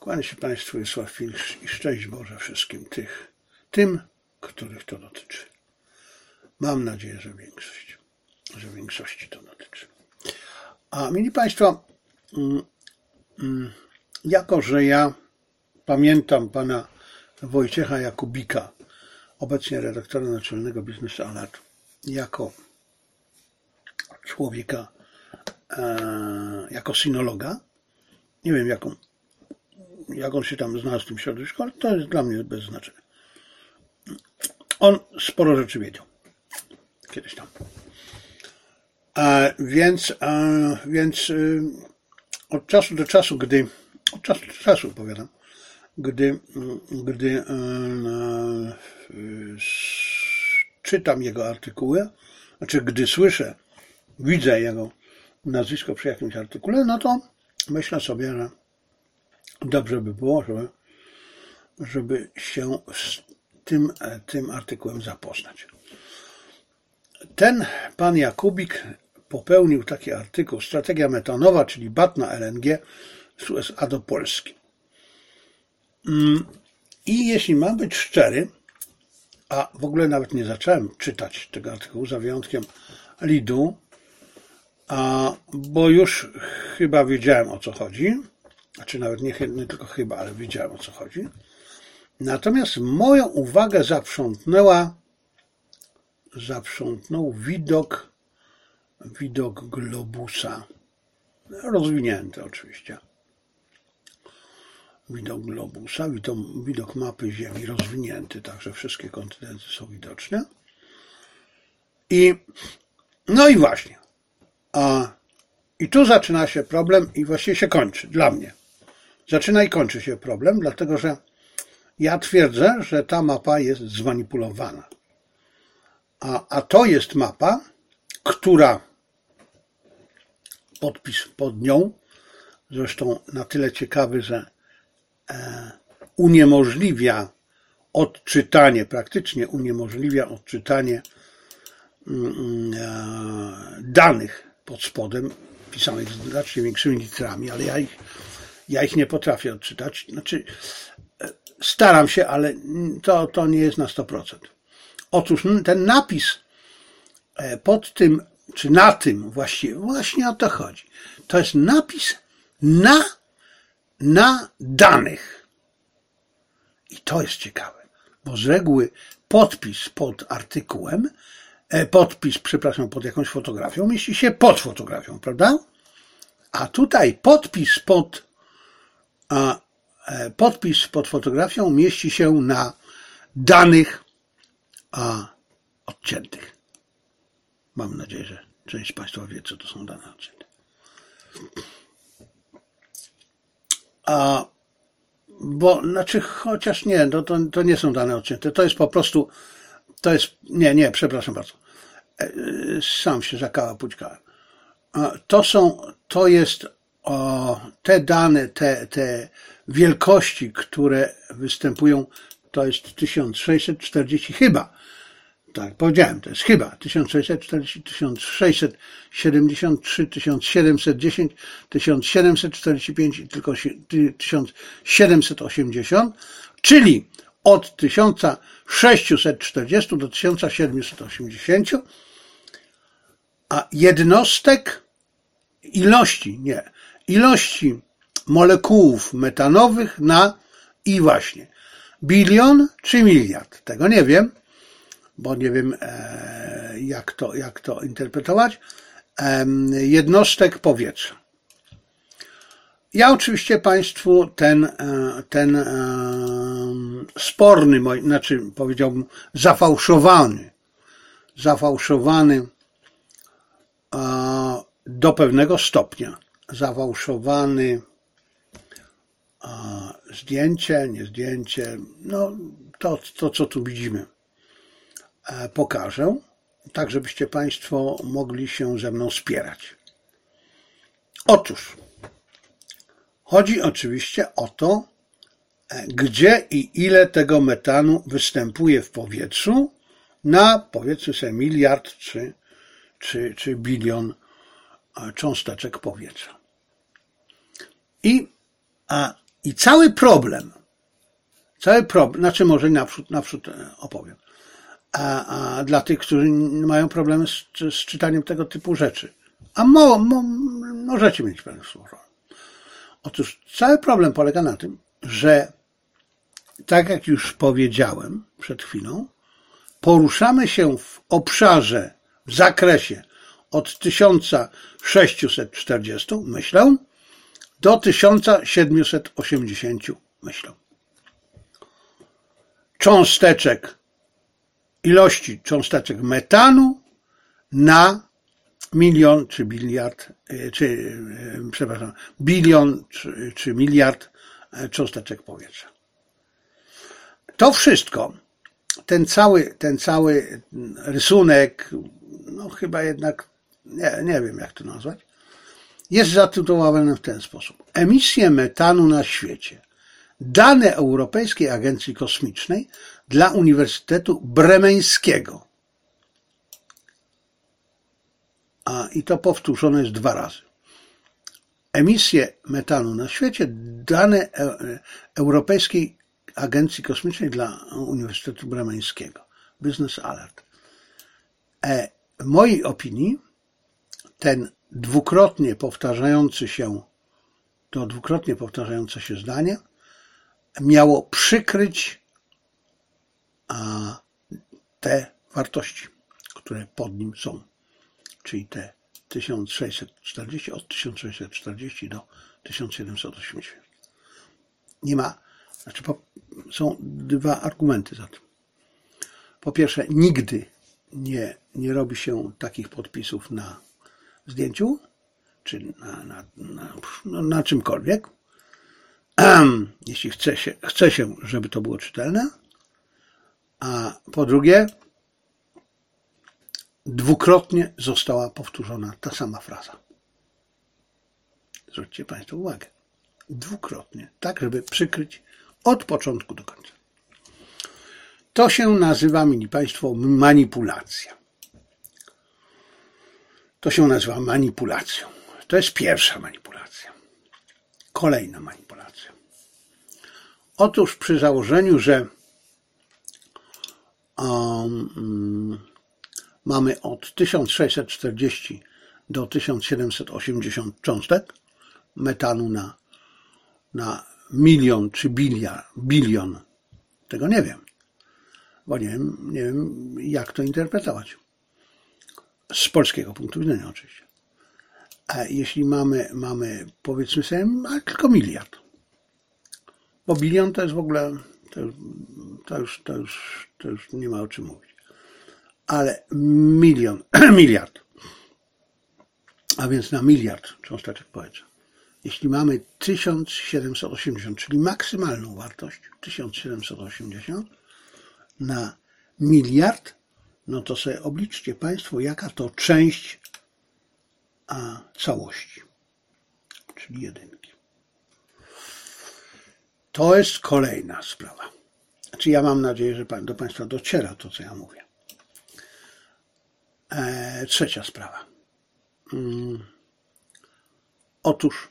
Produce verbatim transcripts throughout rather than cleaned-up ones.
Kłaniam się Państwu, Wiesław Filsz i szczęść Boże wszystkim tych, tym, których to dotyczy. Mam nadzieję, że większość, że większości to dotyczy. A mili Państwo, jako że ja pamiętam pana Wojciecha Jakubika, obecnie redaktora naczelnego Business Alert, jako człowieka, e, jako sinologa, nie wiem jaką, jak on się tam znalazł w tym środowisku, ale to jest dla mnie bez znaczenia. On sporo rzeczy wiedział kiedyś tam. E, więc e, więc e, od czasu do czasu, gdy od czasu do czasu opowiadam, gdy, gdy e, e, czytam jego artykuły, znaczy gdy słyszę, widzę jego nazwisko przy jakimś artykule, no to myślę sobie, że dobrze by było, żeby, żeby się z tym, tym artykułem zapoznać. Ten pan Jakubik popełnił taki artykuł, strategia metanowa, czyli B A T na L N G z U S A do Polski. I jeśli mam być szczery, a w ogóle nawet nie zacząłem czytać tego artykułu, za wyjątkiem lidu, a, bo już chyba wiedziałem, o co chodzi, znaczy nawet nie, nie tylko chyba, ale wiedziałem, o co chodzi. Natomiast moją uwagę zaprzątnęła, zaprzątnął widok, widok globusa, rozwinięty oczywiście. Widok globusa, widok, widok mapy Ziemi rozwinięty, także wszystkie kontynenty są widoczne. I no i właśnie. A, I tu zaczyna się problem i właściwie się kończy, dla mnie. Zaczyna i kończy się problem, dlatego że ja twierdzę, że ta mapa jest zmanipulowana. A, a to jest mapa, która, podpis pod nią, zresztą na tyle ciekawy, że e, uniemożliwia odczytanie, praktycznie uniemożliwia odczytanie mm, e, danych pod spodem, pisanych znacznie większymi literami, ale ja ich, ja ich nie potrafię odczytać. Znaczy, staram się, ale to, to nie jest na sto procent. Otóż ten napis pod tym, czy na tym właściwie, właśnie o to chodzi. To jest napis na, na danych. I to jest ciekawe, bo z reguły podpis pod artykułem, podpis, przepraszam, pod jakąś fotografią mieści się pod fotografią, prawda? A tutaj podpis pod, a, podpis pod fotografią mieści się na danych a, odciętych. Mam nadzieję, że część z Państwa wie, co to są dane odcięte. A, bo, znaczy, chociaż nie, to, to, to nie są dane odcięte, to jest po prostu, to jest, nie, nie, przepraszam bardzo, sam się zakałapućkałem. To są, to jest o, te dane, te, te wielkości, które występują, to jest tysiąc sześćset czterdzieści chyba, tak powiedziałem, to jest chyba tysiąc sześćset czterdzieści, tysiąc sześćset siedemdziesiąt trzy, tysiąc siedemset dziesięć, tysiąc siedemset czterdzieści pięć i tylko tysiąc siedemset osiemdziesiąt, czyli od tysiąc sześćset czterdzieści do tysiąc siedemset osiemdziesiąt, a jednostek ilości, nie, ilości molekułów metanowych na i właśnie bilion czy miliard. Tego nie wiem, bo nie wiem e, jak, to, jak to interpretować. E, jednostek powietrza. Ja oczywiście Państwu ten, ten e, sporny, znaczy powiedziałbym zafałszowany, zafałszowany e, do pewnego stopnia, zafałszowany e, zdjęcie, nie zdjęcie, no to, to co tu widzimy, e, pokażę, tak żebyście Państwo mogli się ze mną spierać. Otóż chodzi oczywiście o to, gdzie i ile tego metanu występuje w powietrzu na, powiedzmy sobie, miliard czy, czy, czy bilion cząsteczek powietrza. I a I cały problem, cały problem, znaczy może naprzód, naprzód opowiem, a, a dla tych, którzy mają problemy z, z czytaniem tego typu rzeczy. A mo, mo, możecie mieć pewne słowo. Otóż cały problem polega na tym, że tak jak już powiedziałem przed chwilą, poruszamy się w obszarze, w zakresie od tysiąc sześćset czterdziestu, myślę, do tysiąc siedemset osiemdziesięciu, myślę. Cząsteczek, ilości cząsteczek metanu na milion czy biliard, czy, przepraszam, bilion czy, czy miliard cząsteczek powietrza. To wszystko, ten cały, ten cały rysunek, no chyba jednak, nie, nie wiem jak to nazwać, jest zatytułowany w ten sposób. Emisje metanu na świecie. Dane Europejskiej Agencji Kosmicznej dla Uniwersytetu Bremeńskiego. A, i to powtórzone jest dwa razy. Emisje metanu na świecie, dane Europejskiej Agencji Kosmicznej dla Uniwersytetu Bremeńskiego. Business Alert. E, w mojej opinii ten dwukrotnie powtarzający się, to dwukrotnie powtarzające się zdanie miało przykryć a, te wartości, które pod nim są. Czyli te tysiąc sześćset czterdzieści, od tysiąc sześćset czterdzieści do tysiąc siedemset osiemdziesiąt. Nie ma, znaczy po, są dwa argumenty za tym. Po pierwsze, nigdy nie, nie robi się takich podpisów na zdjęciu, czy na, na, na, no, na czymkolwiek, jeśli chce się, chce się, żeby to było czytelne. A po drugie, dwukrotnie została powtórzona ta sama fraza. Zwróćcie Państwo uwagę. Dwukrotnie, tak żeby przykryć od początku do końca. To się nazywa, mili Państwo, manipulacja. To się nazywa manipulacją. To jest pierwsza manipulacja. Kolejna manipulacja. Otóż przy założeniu, że um, mamy od tysiąc sześćset czterdziestu do tysiąc siedemset osiemdziesiąt cząstek metanu na, na milion czy biliard, bilion. Tego nie wiem, bo nie wiem, nie wiem jak to interpretować. Z polskiego punktu widzenia oczywiście. A jeśli mamy, mamy powiedzmy sobie, a tylko miliard. Bo bilion to jest w ogóle, to, to, już, to, już, to już nie ma o czym mówić. Ale milion, miliard, a więc na miliard cząsteczek powietrza. Jeśli mamy tysiąc siedemset osiemdziesiąt, czyli maksymalną wartość tysiąc siedemset osiemdziesiąt na miliard, no to sobie obliczcie Państwo, jaka to część a, całości, czyli jedynki. To jest kolejna sprawa. Znaczy ja mam nadzieję, że do Państwa dociera to, co ja mówię. E, trzecia sprawa. Hmm. Otóż,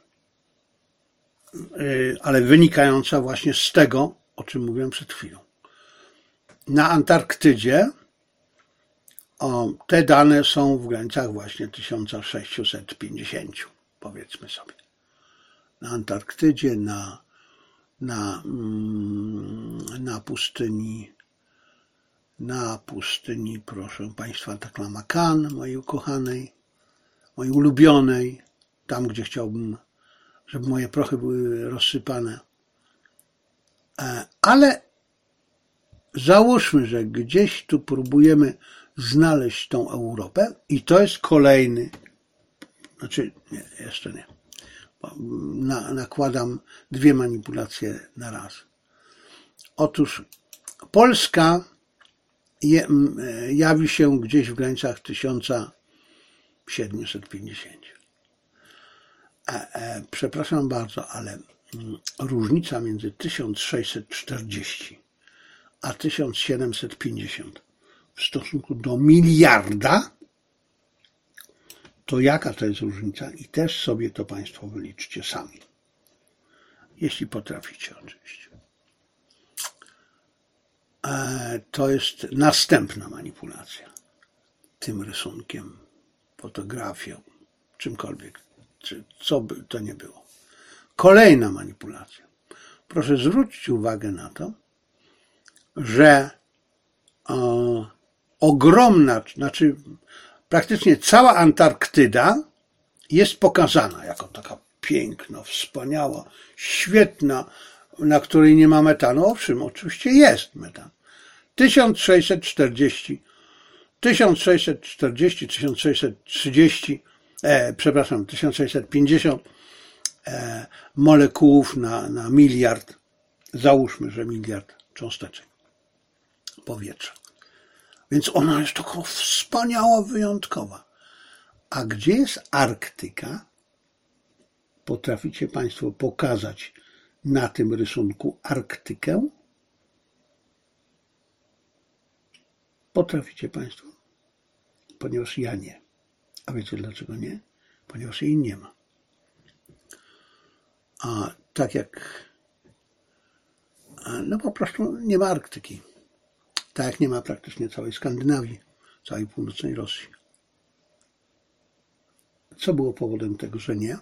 yy, ale wynikająca właśnie z tego, o czym mówiłem przed chwilą. Na Antarktydzie o, te dane są w granicach właśnie tysiąc sześćset pięćdziesiąt, powiedzmy sobie. Na Antarktydzie, na, na, mm, na pustyni, na pustyni, proszę Państwa, Taklamakan, mojej ukochanej, mojej ulubionej, tam, gdzie chciałbym, żeby moje prochy były rozsypane. Ale załóżmy, że gdzieś tu próbujemy znaleźć tą Europę i to jest kolejny, znaczy nie, jeszcze nie, na, nakładam dwie manipulacje na raz. Otóż Polska je, jawi się gdzieś w granicach tysiąc siedemset pięćdziesiąt. E, e, przepraszam bardzo, ale mm, różnica między tysiąc sześćset czterdzieści a tysiąc siedemset pięćdziesiąt w stosunku do miliarda, to jaka to jest różnica? I też sobie to Państwo wyliczcie sami. jeśli potraficie oczywiście. To jest następna manipulacja tym rysunkiem, fotografią, czymkolwiek, czy co by to nie było. Kolejna manipulacja. Proszę zwrócić uwagę na to, że o, ogromna, znaczy praktycznie cała Antarktyda jest pokazana jako taka piękna, wspaniała, świetna, na której nie ma metanu. Owszem, oczywiście jest metan. tysiąc sześćset czterdzieści, tysiąc sześćset czterdzieści, tysiąc sześćset trzydzieści, e, przepraszam, tysiąc sześćset pięćdziesiąt e, molekułów na, na miliard, załóżmy, że miliard cząsteczek powietrza. Więc ona jest taka wspaniała, wyjątkowa. A gdzie jest Arktyka? Potraficie Państwo pokazać na tym rysunku Arktykę? Potraficie Państwo? Ponieważ ja nie. A wiecie dlaczego nie? Ponieważ jej nie ma. A tak jak no po prostu nie ma Arktyki. Tak jak nie ma praktycznie całej Skandynawii, całej północnej Rosji. Co było powodem tego, że nie?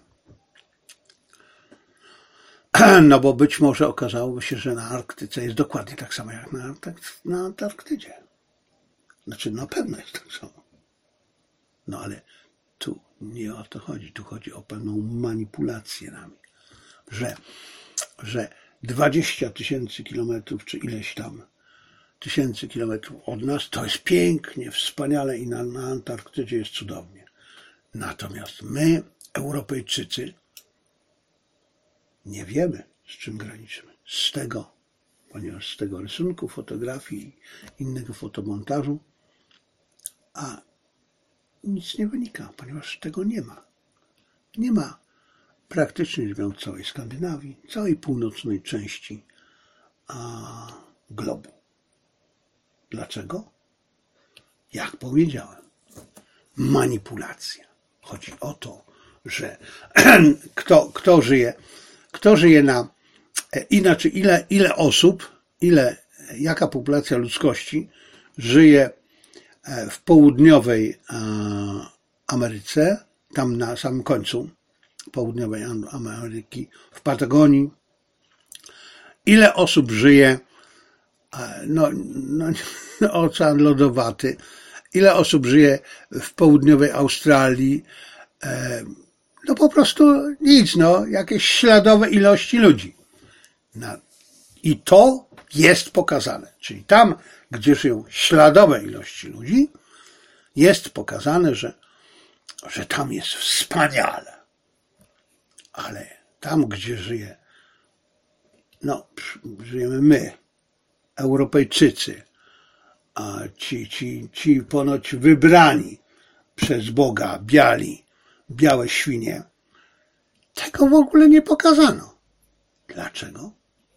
No bo być może okazałoby się, że na Arktyce jest dokładnie tak samo jak na, na Antarktydzie. Znaczy na pewno jest tak samo. No ale tu nie o to chodzi. Tu chodzi o pewną manipulację nami. Że, że dwadzieścia tysięcy kilometrów, czy ileś tam tysięcy kilometrów od nas, to jest pięknie, wspaniale i na, na Antarktydzie jest cudownie. Natomiast my, Europejczycy, nie wiemy, z czym graniczymy. Z tego, ponieważ z tego rysunku, fotografii i innego fotomontażu, a nic nie wynika, ponieważ tego nie ma. Nie ma praktycznie rzecz biorąc całej Skandynawii, całej północnej części a, globu. Dlaczego? Jak powiedziałem, manipulacja. Chodzi o to, że kto, kto żyje, kto żyje na, inaczej ile, ile osób, ile, jaka populacja ludzkości żyje w południowej Ameryce, tam na samym końcu południowej Ameryki, w Patagonii, ile osób żyje, no, no, ocean lodowaty, ile osób żyje w południowej Australii, no po prostu nic, no, jakieś śladowe ilości ludzi. No, i to jest pokazane, czyli tam, gdzie żyją śladowe ilości ludzi, jest pokazane, że, że tam jest wspaniale. Ale tam, gdzie żyje, no, żyjemy my, Europejczycy, a ci, ci, ci ponoć wybrani przez Boga, biali, białe świnie, tego w ogóle nie pokazano. Dlaczego?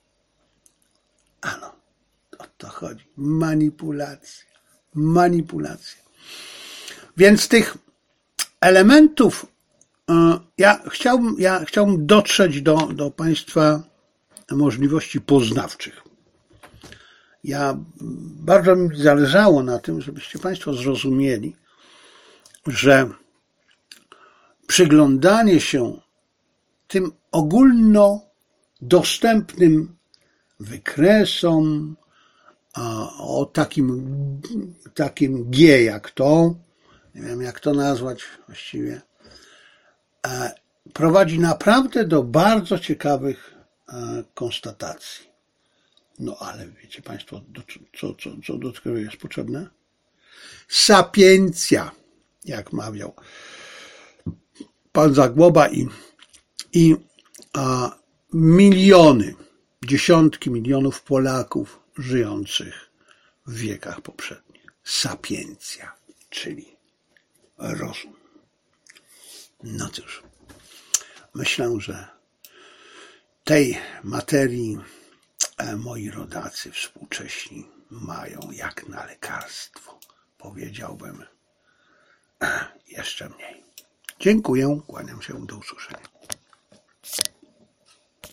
Ano, o to chodzi. Manipulacja. Manipulacja. Więc tych elementów ja chciałbym, ja chciałbym dotrzeć do, do Państwa możliwości poznawczych. Ja bardzo mi zależało na tym, żebyście Państwo zrozumieli, że przyglądanie się tym ogólnodostępnym wykresom o takim, takim G jak to, nie wiem jak to nazwać właściwie, prowadzi naprawdę do bardzo ciekawych konstatacji. No ale wiecie Państwo, do, co, co, co do tego jest potrzebne? Sapiencja, jak mawiał pan Zagłoba i, i a, miliony, dziesiątki milionów Polaków żyjących w wiekach poprzednich. Sapiencja, czyli rozum. No cóż, myślę, że tej materii moi rodacy współcześni mają jak na lekarstwo. Powiedziałbym jeszcze mniej. Dziękuję, kłaniam się, do usłyszenia.